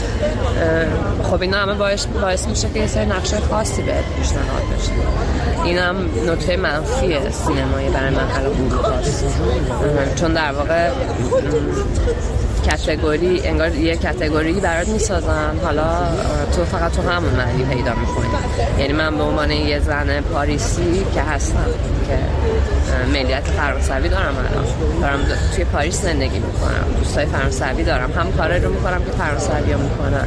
خب اینا همه باعث, باعث میشه که یه سری نقشه خاصی بهت پیشنهاد بشه. این هم نکته منفی سینمایی برای من الان اروپاست، چون در واقع کاتگوری، انگار یه کاتگوری برات میسازن، حالا تو فقط تو همون معنی پیدا میکنی. یعنی من به عنوان یه زن پاریسی که هستم که ملیت فرانسوی دارم، الان دارم توی پاریس زندگی میکنم، دوستای فرانسوی دارم، هم کارا رو میکنم که فرانسوی ها میکنن،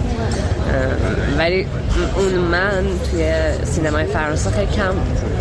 ولی اون من توی سینمای فرانسه خیلی کم.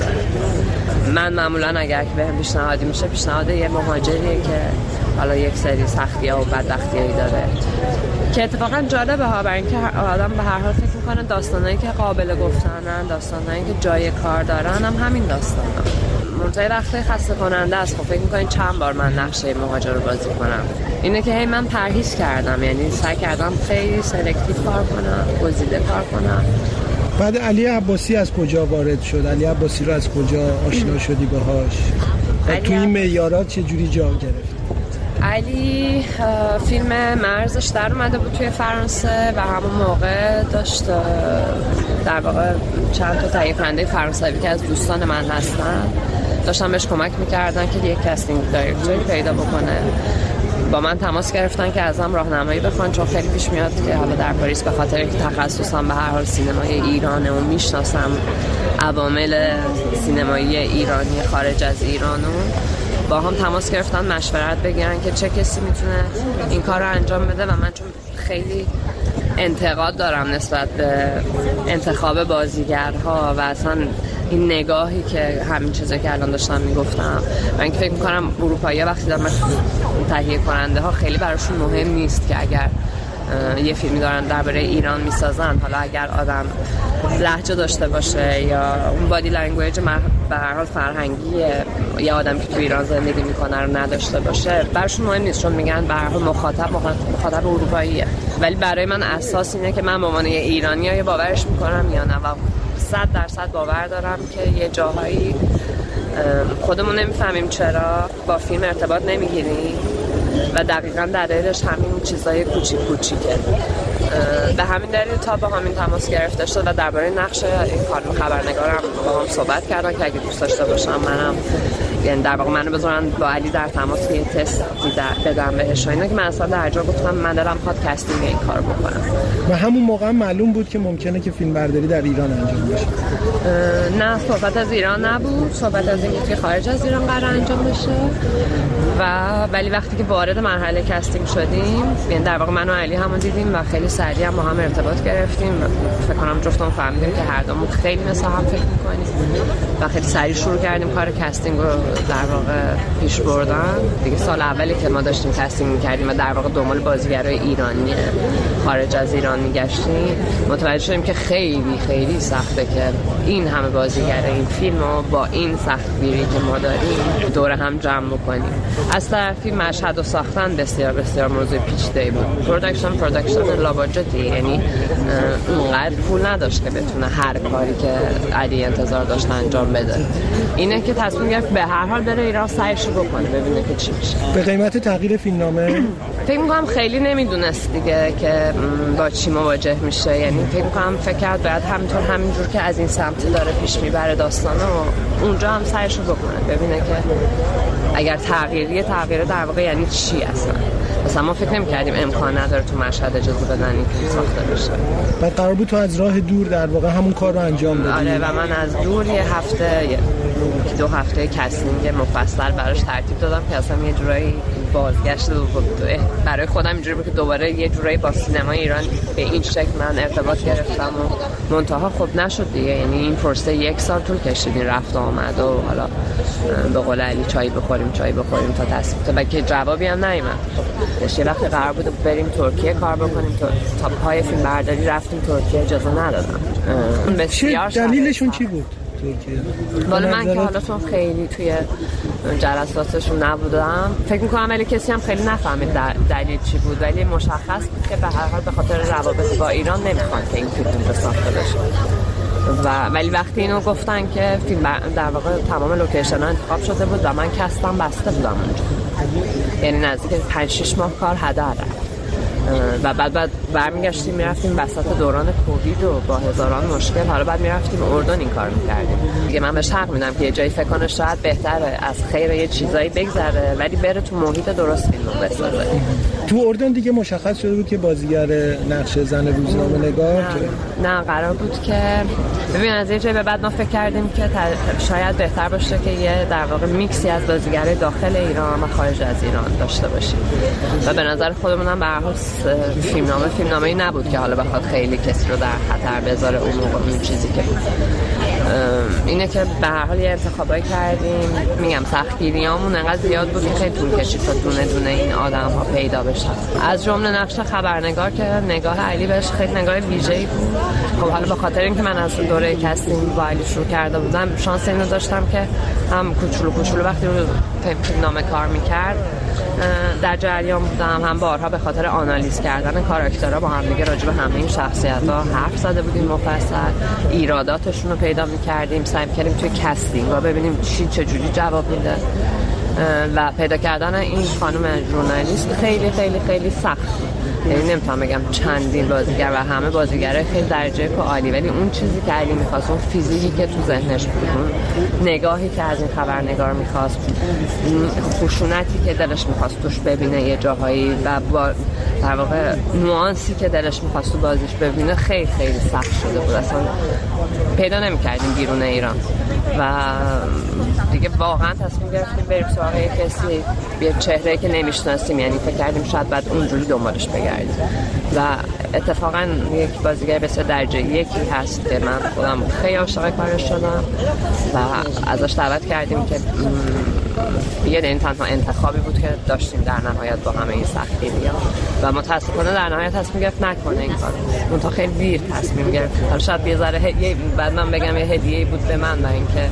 من معمولا اگر که بهم پیشنهادی میشه پیشنهاد یه مهاجریه که حالا یک سری سختی‌ها و بدبختی‌هایی داره که اتفاقا جالبه ها، برای اینکه آدم به هر حال فکر میکنه داستانایی که قابل گفتنن، داستانایی که جای کار دارن هم همین داستانا. منتهی وقتی خسته کننده است. خب فکر میکنین چند بار من نقشه مهاجر رو بازی کنم؟ اینه که هی من پرهیز کردم، یعنی سعی کردم خیلی سلکتیو کار کنم، گزیده کار کنم. بعد علی عباسی از کجا وارد شد؟ علی عباسی رو از کجا آشنا شدی باهاش؟ و توی این معیارات چه جوری جا گرفت؟ علی فیلم مرزش در اومده بود توی فرانسه و همون موقع داشت در واقع چند تا تهیه کننده فرانسوی که از دوستان من هستن داشتن بهش کمک میکردن که یک کاستینگ دایرکتوری پیدا بکنه. با من تماس گرفتن که ازم راهنمایی بخوان، چون خیلی پیش میاد که حالا در پاریس به خاطر اینکه تخصصم به هر حال سینمای ایرانه و میشناسم عوامل سینمایی ایرانی خارج از ایرانو، با هم تماس گرفتن مشورت بگیرن که چه کسی میتونه این کار رو انجام بده. و من چون خیلی انتقاد دارم نسبت به انتخاب بازیگرها و اصلا این نگاهی که همین چیزایی که الان داشتم میگفتم، من اینکه فکر میکنم اروپایی‌ها وقتی دارن تهیه کننده ها خیلی براشون مهم نیست که اگر یه فیلمی دارن درباره ایران میسازن، حالا اگر آدم لهجه داشته باشه یا اون بادی لنگویج به هر حال فرهنگی یا آدم که تو ایران زندگی میکنه رو نداشته باشه، براشون مهم نیست، چون میگن به هر حال مخاطب مخاطب اروپاییه. ولی برای من اساس اینه که من به عنوان یه ایرانی یا باورش میکنم یا نه، و صد درصد باور دارم که یه جاهایی خودمون نمیفهمیم چرا با فیلم ارتباط نمیگیریم و دقیقاً دلیلش همین چیزای کوچیک کوچیکه. به همین دلیل تا با همین تماس گرفته شد و درباره نقش این خانم خبرنگارم با هم صحبت کردن که اگه دوست داشته باشم منم، یعنی در واقع منو بذارن با علی در تماس که یه تست بدم بهش. اینا که من اصلا در جا گفتم من دلم خواد کاستینگ این کارو بکنم. و همون موقع معلوم بود که ممکنه که فیلم برداری در ایران انجام بشه؟ نه، صحبت از ایران نبود، صحبت از اینکه که خارج از ایران قرار انجام بشه. و ولی وقتی که وارد مرحله کاستینگ شدیم، یعنی در واقع من و علی همون دیدیم و خیلی سریع هم با هم ارتباط گرفتیم. فکر کنم جفتمون فهمیدیم که هر دومون خیلی مثل هم فکر می‌کنیم و خیلی سریع شروع کردیم کار کاستینگ رو در واقع پیش بردن. دیگه سال اولی که ما داشتیم کاستینگ می‌کردیم و در واقع دنبال بازیگرای ایرانی خارج از ایران می‌گشتیم، متوجه شدیم که خیلی خیلی سخته که این همه بازیگر این فیلمو با این سختگیری که ما داریم دور هم جمع بکنیم. از طرفی مشهد و ساختن بسیار بسیار موضوع پیچیده‌ای بود. پروداکشن پروداکشن لاباجتی، یعنی اونقدر پول نداشت که بتونه هر کاری که علی انتظار داشت انجام بده. اینه که تصمیم گرفت به هر حال بره ایران سعیش رو بکنه ببینه که چی میشه. به قیمت تغییر فیلمنامه فکر می‌کنم خیلی نمیدونست دیگه که با چی مواجه میشه. یعنی فکر می‌کنم فکر کرد باید همینطور همینجور که از این سمت داره پیش میبره داستانو اونجا هم سعیش رو بکنه ببینه که اگر تغییریه تغییر در واقع یعنی چی اصلا. مثلا ما فکر نمی‌کردیم امکان نداره تو مشهد اجازه بدن این فیلم ساخته بشه. بعد قرار بود تو از راه دور در واقع همون کار رو انجام بدی. آره و من از دور یه هفته یه دو هفته کاستینگ مفصل براش ترتیب دادم که اصلا یه جورایی بازگشت برای خودم اینجوری بود که دوباره یه جورایی با سینمای ایران به این شکل من ارتباط گرفتم و منتها خب نشد دیگه. یعنی این پروسه یک سال طول کشید، این رفت و آمد و حالا به قول علی چای بخوریم چای بخوریم تا تصمیم تا که جوابی هم نیامد. خب یه وقت قرار بود بریم ترکیه کار بکنیم، تا پای فیلم برداری رفتیم ترکیه، اجازه ندادن. بسیار دلیلشون چی بود؟ والا من که حالا چون خیلی توی جلساتشون نبودم فکر میکنم ولی کسی هم خیلی نفهمید دلیل چی بود، ولی مشخص بود که به هر حال به خاطر روابط با ایران نمیخوان که این فیلم بساخته بشه. و ولی وقتی اینو گفتن که فیلم در واقع تمام لوکیشن ها انتخاب شده بود و من کاستم بسته بودم اونجا، یعنی نزدیک پنج شش ماه کار هدر رفت و بعد بعد برمیگشتیم میرفتیم وسط دوران کووید و با هزاران مشکل، حالا بعد میرفتیم اردن این کار میکردیم دیگه. من بهش حق میدم که یه جایی فکر کنه شاید بهتره از خیر یه چیزایی بگذره ولی بره تو محیط درست فیلمو بسازه. تو اردن دیگه مشخص شده بود که بازیگر نقش زن روزنامه نگار نه, نه قرار بود که ببین از یه جایی به بعد ما فکر کردیم که شاید بهتر باشه که یه در واقع میکسی از بازیگرای داخل ایران و خارج از ایران داشته باشیم و به نظر خودمون هم به هر حال فیلمنامه فیلمنامه‌ای نبود که حالا بخواد خیلی کسی رو در خطر بذاره اون موقع این چیزی که بود. اینه که به هر حال یه انتخابایی کردیم. میگم سختگیریامون انقدر زیاد بود که خیلی طول کشید تا دونه دونه این آدم‌ها پیدا بشن. از جمله نقش خبرنگار که نگاه علی بهش خیلی نگاه ویژه‌ای بود. خب حالا به خاطر اینکه من از دوره کاستینگ با علی شروع کرده بودم شانس اینو داشتم که هم کوچولو کوچولو وقتی رو فیلمنامه کار می‌کرد در جریان بودم، هم بارها به خاطر آنالیز کردن کاراکترها با هم دیگه راجع به همه این شخصیت‌ها حرف زده بودیم مفصل، ایراداتشون رو پیدا می‌کردیم، سعی می‌کردیم توی کاستینگ و ببینیم چی چجوری جواب میده و پیدا کردن این خانم ژورنالیست خیلی خیلی خیلی سخت. یعنی نمیتونم بگم چندین بازیگر و همه بازیگره خیلی درجه که عالی، ولی اون چیزی که علی می‌خواست، اون فیزیکی که تو ذهنش بود، اون نگاهی که از این خبرنگار می‌خواست، خشونتی که دلش می‌خواست توش ببینه یه جاهایی و با در واقع نوانسی که دلش می‌خواست تو بازیش ببینه خیلی خیلی سخت شده بود. اصلا پیدا نمی‌کردیم بیرون ایران و دیگه واقعا تصمیم گرفتیم بریم سراغ یه کسی، یه چهره‌ای که نمی‌شناسیم. یعنی فکر کردیم شاید بعد اونجوری دنبالش بگردیم و اتفاقا یک بازیگر بسیار درجه یکی هست که من خودم خیلی عاشق کارش شدم و ازش دعوت کردیم که یه این تنها انتخابی بود که داشتیم در نهایت با همه این سختگیری‌ها و متاسفانه در نهایت تصمیم گرفت نکنه این کار. اون تا خیلی دیر تصمیم گرفت. حالا شاید یه ذره هدیه بعد من بگم یه هدیه‌ای بود به من و اینکه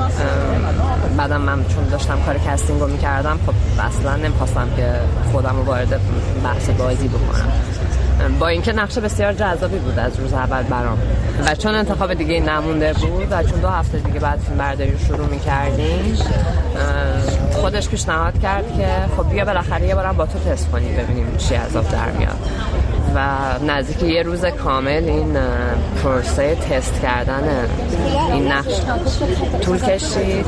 بعدم من چون داشتم کار کاستینگ رو می‌کردم خب اصلا نمی‌خواستم که خودم رو وارد بحث بازی بکنم، با اینکه نقش بسیار جذابی بود از روز اول برام و چون انتخاب دیگه نمونده بود و چون دو هفته دیگه بعد فیلم برداری شروع می‌کردیم خودش پیشنهاد کرد که خب بیا بالاخره یه بارم با تو تست کنیم ببینیم چی از آب در میاد و نزدیک یه روز کامل این پروسه تست کردن این نقش طول کشید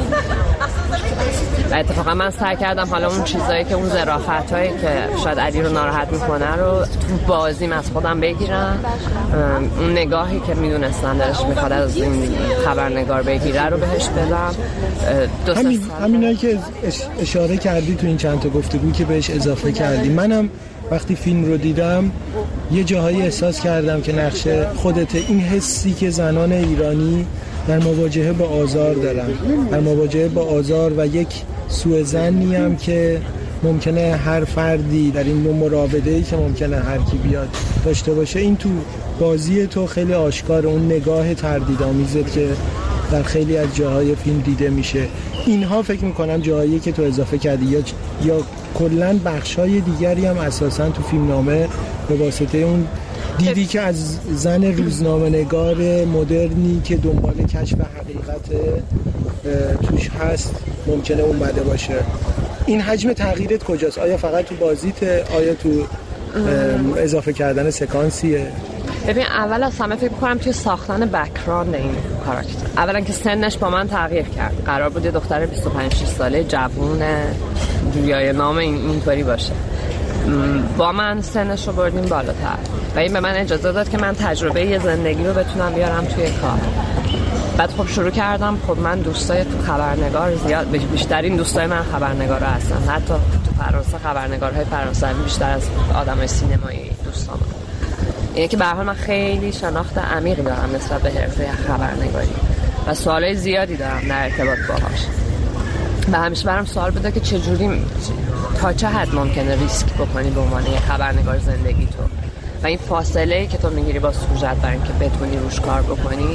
و اتفاقا من سعی کردم حالا اون چیزایی که اون ظرافتایی که شاید علی رو ناراحت میکنه رو تو بازیم از خودم بگیرم، اون نگاهی که میدونستم دلش میخواد از این خبرنگار بگیره رو بهش بدم. همین همینایی که اشاره کردی تو این چند تا گفتگو که بهش اضافه کردی، منم وقتی فیلم رو دیدم یه جاهایی احساس کردم که نقش خودت، این حسی که زنان ایرانی در مواجهه با آزار دارن، در مواجهه با آزار و یک سوء ظنی هم که ممکنه هر فردی در این نوع مراوده‌ای که ممکنه هر کی بیاد داشته باشه، این تو بازی تو خیلی آشکار، اون نگاه تردیدآمیزت که در خیلی از جاهای فیلم دیده میشه. اینها فکر میکنم جاهایی که تو اضافه کردی یا یا کلاً بخشای دیگری هم اساساً تو فیلمنامه به واسطه اون دیدی که از زن روزنامه‌نگار مدرنی که دنبال کشف حقیقت توش هست ممکنه اومده باشه. این حجم تغییرت کجاست؟ آیا فقط تو بازیت؟ آیا تو اضافه کردن سکانسیه؟ ببین اول از همه فکر کنم توی ساختن بک‌گراند این کاراکتر، اولا که سنش با من تغییر کرد. قرار بود یه دختر بیست و پنج شش ساله جوون جویای نام این اینطوری باشه، با من سنش رو بردیم بالاتر و این به من اجازه داد که من تجربه یه زندگی رو بتونم بیارم توی کار. بعد خب شروع کردم، خب من دوستای خبرنگار زیاد، بیشترین دوستای من خبرنگارا هستن، حتی تو فرانسه خبرنگارهای فرانسوی بیشتر از آدمای سینمایی دوستام. اینه که به هر حال من خیلی شناخت عمیقی دارم نسبت به حرفه خبرنگاری و سوالای زیادی دارم در ارتباط باهاش و همیشه برام سوال بوده که چجوری تا چه حد ممکنه ریسک بکنی به عنوان یه خبرنگار زندگی تو و این فاصله‌ای که تو میگیری با سوژه برای اینکه بتونی روش کار بکنی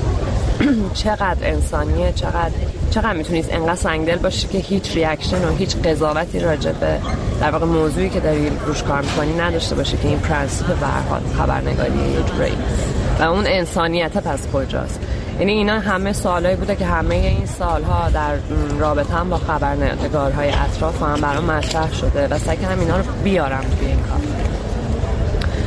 چقدر انسانیه، چقدر چقدر میتونی اینقدر سنگدل باشی که هیچ ریاکشن و هیچ قضاوتی راجع به در واقع موضوعی که داری روش کار میکنی نداشته باشی که این پرنسیپ به هر حال خبرنگاری یه جوری و اون انسانیت پس کجاست. یعنی اینا همه سوالایی بوده که همه این سالها در رابطه هم با خبرنگارهای اطراف هم برام مطرح شده و سعی کردم اینا رو بیارم توی این کار.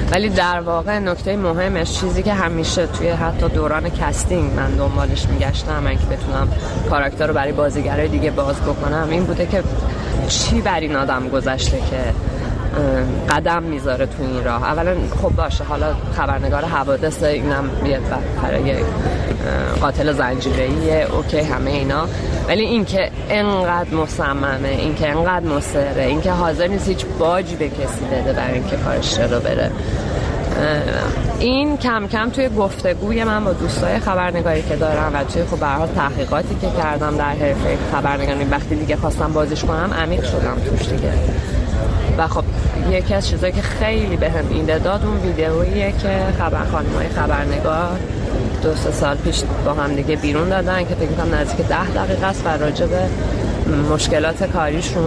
ولی در واقع نکته مهمش، چیزی که همیشه توی حتی دوران کستینگ من دنبالش میگشتم، من که بتونم کاراکتر رو برای بازیگرای دیگه باز بکنم، این بوده که چی بر این آدم گذشته که قدم میذاره تو این راه. اولا خب باشه، حالا خبرنگار حوادث، اینم یه برای قاتل زنجیره‌ایه، اوکی همه اینا، ولی این که انقدر مصممه، این که انقدر مصره، این که حاضر نیست هیچ باجی به کسی بده برای اینکه کارش جلو بره، این کم کم توی گفتگوی من با دوستای خبرنگاری که دارم و توی خب به هر حال تحقیقاتی که کردم در حرفه خبرنگاری، وقتی دیگه خواستم بازیش کنم عمیق شدم توش دیگه. و خب یکی از چیزایی که خیلی بهم ایده داد اون ویدئوییه که خبر خانمای خبرنگار دو سه سال پیش با هم دیگه بیرون دادن که فکر می‌کنم نزدیک ده دقیقه است و راجع به مشکلات کاریشون